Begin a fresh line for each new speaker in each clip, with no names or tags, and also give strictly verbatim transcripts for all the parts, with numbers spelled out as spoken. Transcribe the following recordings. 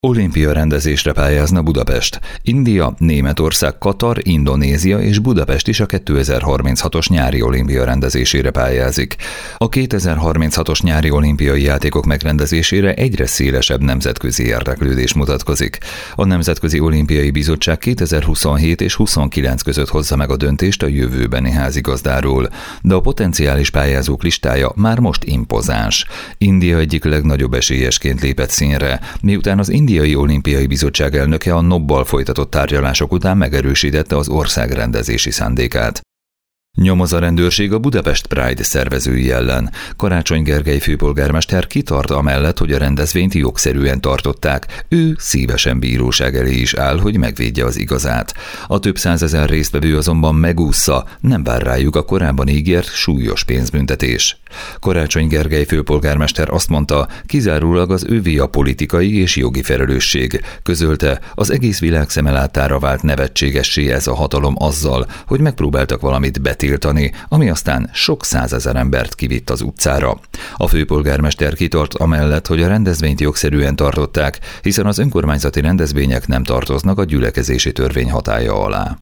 Olimpia rendezésre pályázna Budapest. India, Németország, Katar, Indonézia és Budapest is a kétezer-harminchatos nyári olimpia rendezésére pályázik. A kétezer-harminchatos nyári olimpiai játékok megrendezésére egyre szélesebb nemzetközi érdeklődés mutatkozik. A Nemzetközi Olimpiai Bizottság kétezer-huszonhét és huszonkilenc között hozza meg a döntést a jövőbeni házigazdáról, de a potenciális pályázók listája már most impozáns. India egyik legnagyobb esélyesként lépett színre, miután az Indiai Olimpiai Bizottság elnöke a nobbal folytatott tárgyalások után megerősítette az ország rendezési szándékát. Nyomoz a rendőrség a Budapest Pride szervezői ellen. Karácsony Gergely főpolgármester kitart amellett, hogy a rendezvényt jogszerűen tartották. Ő szívesen bíróság elé is áll, hogy megvédje az igazát. A több százezer résztvevő azonban megússza, nem vár rájuk a korábban ígért súlyos pénzbüntetés. Karácsony Gergely főpolgármester azt mondta, kizárólag az övé a politikai és jogi felelősség. Közölte, az egész világ szemelátára vált nevetségessé ez a hatalom azzal, hogy megpróbáltak valamit betiltani, ami aztán sok százezer embert kivitt az utcára. A főpolgármester kitart amellett, hogy a rendezvényt jogszerűen tartották, hiszen az önkormányzati rendezvények nem tartoznak a gyülekezési törvény hatálya alá.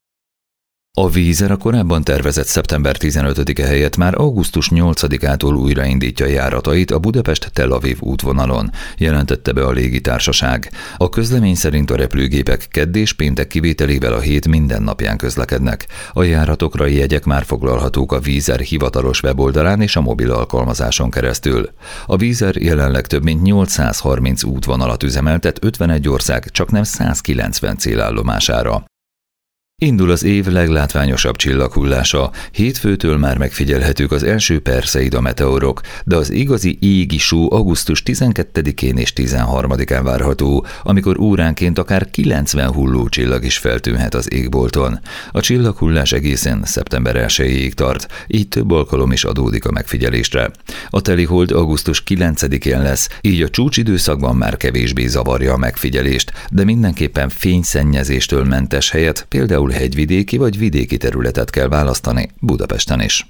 A Vízer a korábban tervezett szeptember tizenötödike helyett már augusztus nyolcadikától újraindítja járatait a Budapest-Tel Aviv útvonalon, jelentette be a légitársaság. A közlemény szerint a repülőgépek kedd és péntek kivételével a hét minden napján közlekednek. A járatokra jegyek már foglalhatók a Vízer hivatalos weboldalán és a mobil alkalmazáson keresztül. A Vízer jelenleg több mint nyolcszázharminc útvonalat üzemeltet ötvenegy ország csaknem százkilencven célállomására. Indul az év leglátványosabb csillaghullása. Hétfőtől már megfigyelhetők az első Perseida meteorok, de az igazi égi só augusztus tizenkettedikén és tizenharmadikán várható, amikor óránként akár kilencven hullócsillag is feltűnhet az égbolton. A csillaghullás egészen szeptember elsejéig tart, így több alkalom is adódik a megfigyelésre. A telihold augusztus kilencedikén lesz, így a csúcsidőszakban már kevésbé zavarja a megfigyelést, de mindenképpen fényszennyezéstől mentes helyet, például hegyvidéki vagy vidéki területet kell választani Budapesten is.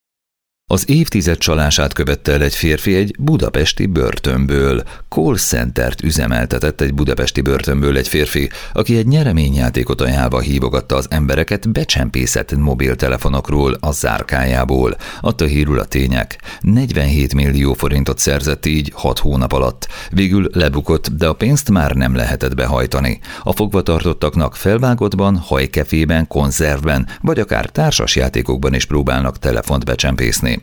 Az évtized csalását követte el egy férfi egy budapesti börtönből. Call centert üzemeltetett egy budapesti börtönből egy férfi, aki egy nyereményjátékot ajánlva hívogatta az embereket becsempészett mobiltelefonokról a zárkájából. Adta hírül a Tények. negyvenhét millió forintot szerzett így hat hónap alatt. Végül lebukott, de a pénzt már nem lehetett behajtani. A fogvatartottaknak felvágottban, hajkefében, konzervben vagy akár társasjátékokban is próbálnak telefont becsempészni.